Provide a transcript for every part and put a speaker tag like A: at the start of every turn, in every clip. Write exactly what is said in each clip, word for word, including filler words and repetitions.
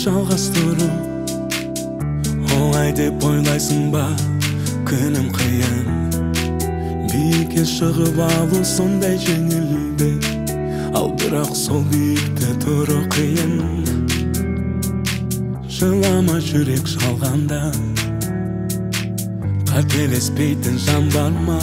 A: жалғастыру оңай деп ойлайсың ба? Күнім қиын, биікке шығып алу сондай жеңілді, ал бірақ сол биікте тұру қиын. Жылама жүрек жалғанда, қателеспейтін жан бар ма?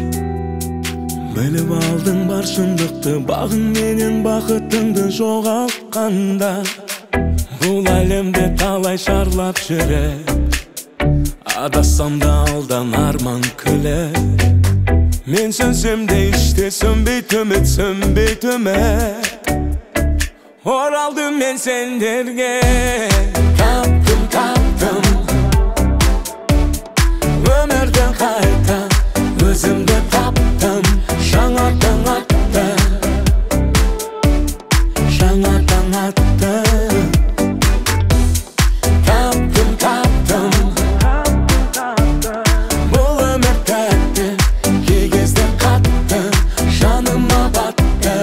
A: Біліп алдың бар шындықты, бағың менен бақытыңды жоғалтқанда. Бұл әлемде талай шарлап жүрек, адассам да алдан арман күле. Мен сөнсем де іште сөнбейт үміт, сөнбейт үміт. Оралдым мен сендерге, таптым, таптым өмірден қайта, өзімді таптым. Жаңа таң атты, жаңа таң атты. Таптым, таптым бұл өмір тәтті, кей кезде қатты, жаныма батты.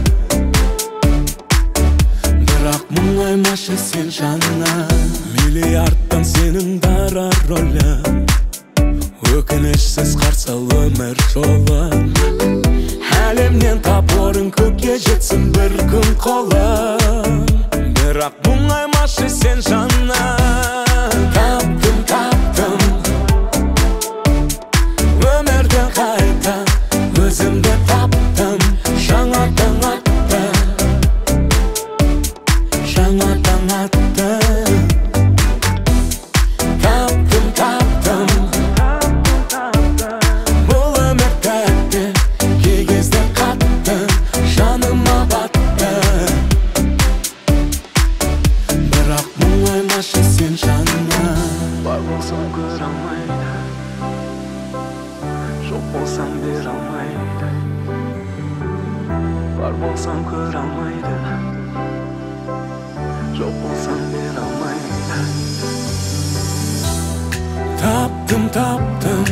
A: Бірақ мұңаймашы сен жанына, миллиардтан сенің дара рөлің. Өкінішсіз қарсы ал өмір жолын, әлемнен тап орын, көкке жетсін бір күн қолың. Бірақ мұңаймашы сен жанына. Таптым, таптым өмірден қайта, өзімді таптым. Жаңа таң атты, жаңа таң атты. Таптым, таптым бұл өмір тәтті, кей кезде қатты, жаныма батты. Бірақ мұңаймашы сен жанына. Бар болсам көре алмайды, жоқ болсам бере алмайды. Бар болсам көре алмайды, жоқ болсам бере алмайды. Таптым, таптым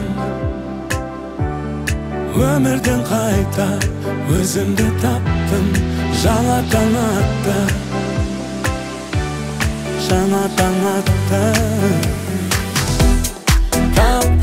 A: өмірден қайта, өзімді таптым. Жаңа таң атты, жаңа таң атты. Таптым